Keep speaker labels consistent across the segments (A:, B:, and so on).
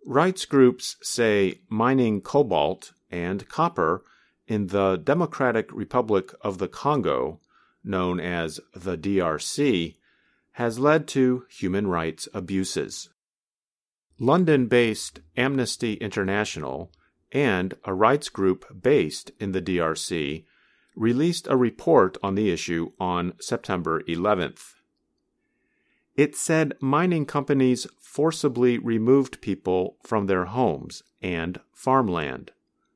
A: Rights groups say mining cobalt and copper in the Democratic Republic of the Congo, known as the DRC, has led to human rights abuses. London-based Amnesty International and a rights group based in the DRC released a report on the issue on September 11th. It said mining companies forcibly removed people from their homes and farmland.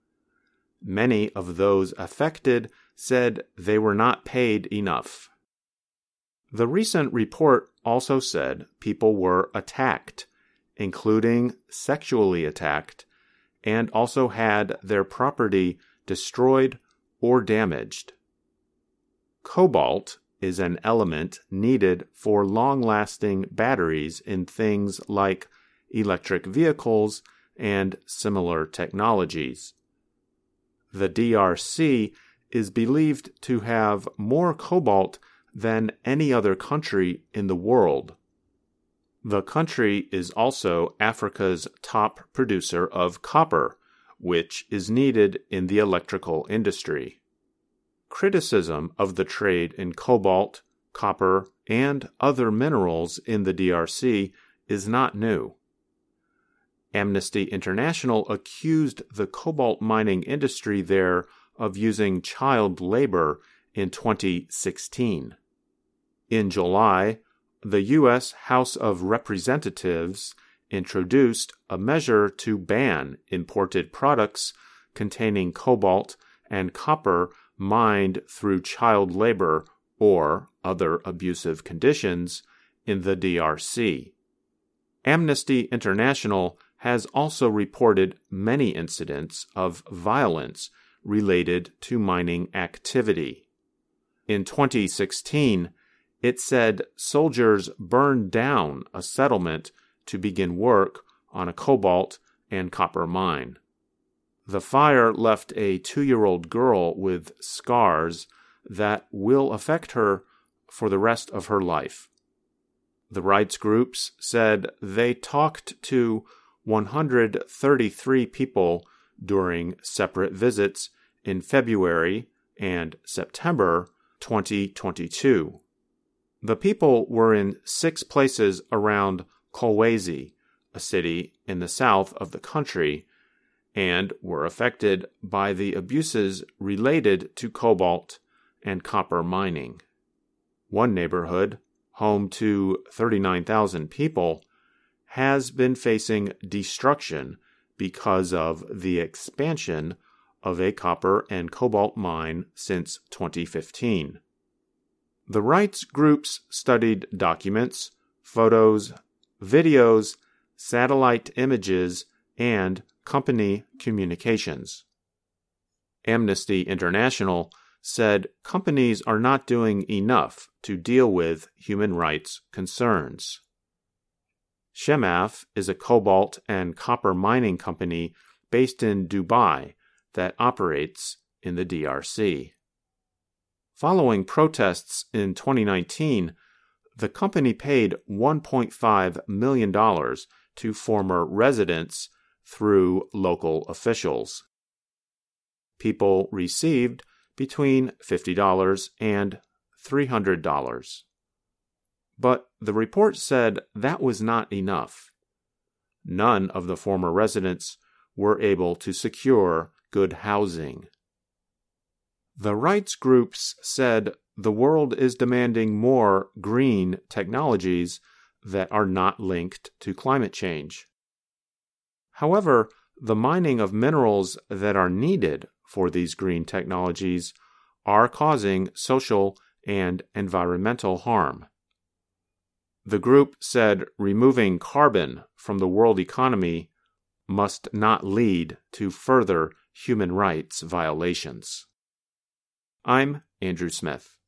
A: Many of those affected said they were not paid enough. The recent report also said people were attacked, including sexually attacked, and also had their property destroyed or damaged. Cobalt is an element needed for long-lasting batteries in things like electric vehicles and similar technologies. The DRC is believed to have more cobalt than any other country in the world. The country is also Africa's top producer of copper, which is needed in the electrical industry. Criticism of the trade in cobalt, copper, and other minerals in the DRC is not new. Amnesty International accused the cobalt mining industry there of using child labor in 2016. In July, the U.S. House of Representatives introduced a measure to ban imported products containing cobalt and copper mined through child labor or other abusive conditions in the DRC. Amnesty International has also reported many incidents of violence related to mining activity. In 2016, it said soldiers burned down a settlement to begin work on a cobalt and copper mine. The fire left a 2-year-old girl with scars that will affect her for the rest of her life. The rights groups said they talked to 133 people during separate visits in February and September 2022. The people were in 6 places around Kolwezi, a city in the south of the country, and were affected by the abuses related to cobalt and copper mining. One neighborhood, home to 39,000 people, has been facing destruction because of the expansion of a copper and cobalt mine since 2015. The rights groups studied documents, photos, videos, satellite images, and company communications. Amnesty International said companies are not doing enough to deal with human rights concerns. Chemaf is a cobalt and copper mining company based in Dubai that operates in the DRC. Following protests in 2019, the company paid $1.5 million to former residents through local officials. People received between $50 and $300. But the report said that was not enough. None of the former residents were able to secure good housing. The rights groups said the world is demanding more green technologies that are not linked to climate change. However, the mining of minerals that are needed for these green technologies are causing social and environmental harm. The group said removing carbon from the world economy must not lead to further human rights violations. I'm Andrew Smith.